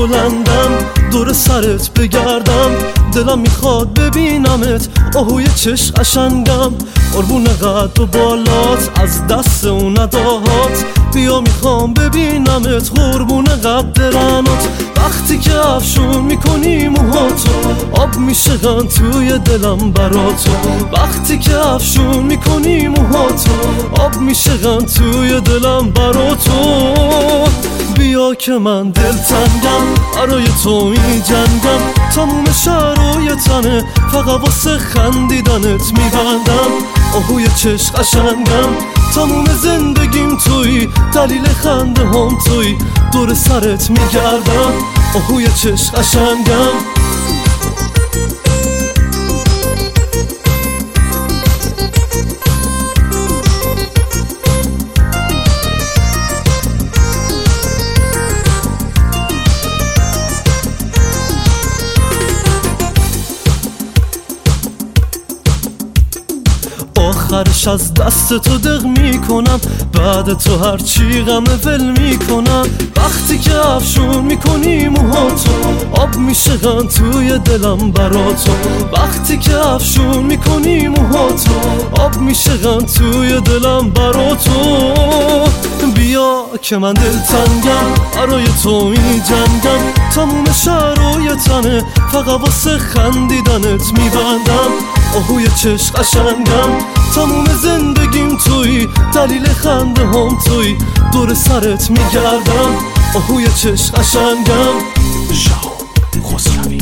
بلندم دور سرت بگردم، دلم میخواد ببینمت آهوی چشم قشنگم، قربون قد و بالات از دست و نداهات، بیا میخوام ببینمت قربون قد رنات. وقتی که افشون میکنی موهاتو آب میشقن توی دلم براتو، وقتی که افشون میکنی موهاتو آب میشقن توی دلم براتو. بیا که من دلتنگم برای تو میجنگم، تموم شهر و تنه فقط واسه خندیدنت میبندم، آهوی چشم قشنگم تموم زندگیم توی، دلیل خنده هم توی، دور سرت میگردم آهوی چشم قشنگم. آخرش از دست تو دق میکنم، بعد تو هرچی غم ول میکنم، وقتی که افشون میکنی موهاتو آب میشقن توی دلم براتو، وقتی که افشون میکنی موهاتو آب میشقن توی دلم براتو. بیا که من دلتنگم برای تو میجنگم، تموم شهر و تنه فقط واسه خندیدنت میبندم، آهوی چشم قشنگم تموم زندگیم توی، دلیل خنده هم توی، دور سرت میگردم آهوی چشم قشنگم. شهاب خسروی